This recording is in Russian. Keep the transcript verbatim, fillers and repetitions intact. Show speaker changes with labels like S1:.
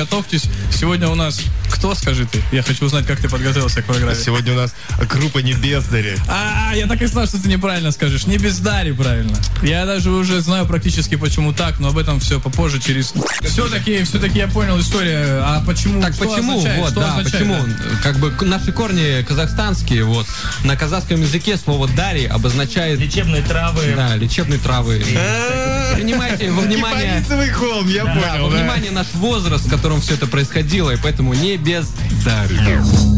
S1: готовьтесь. Сегодня у нас кто, скажи ты? Я хочу узнать, как ты подготовился к программе.
S2: Сегодня у нас группа Небездари.
S1: А, я так и знал, что ты неправильно скажешь. Небездари, правильно. Я даже уже знаю практически, почему так, но об этом все попозже через... Все-таки, все-таки я понял историю. А почему?
S3: Так
S1: что
S3: почему?
S1: Означает?
S3: Вот,
S1: что
S3: да,
S1: означает,
S3: почему?
S1: Да?
S3: Как бы наши корни казахстанские, вот. На казахском языке слово «дари» обозначает...
S4: Лечебные травы.
S3: Да, лечебные травы. Принимайте во внимание...
S2: Кипарисовый холм, я
S3: Да,
S2: понял,
S3: во
S2: да.
S3: внимание наш возраст, в котором все это происходило, и поэтому не без дари.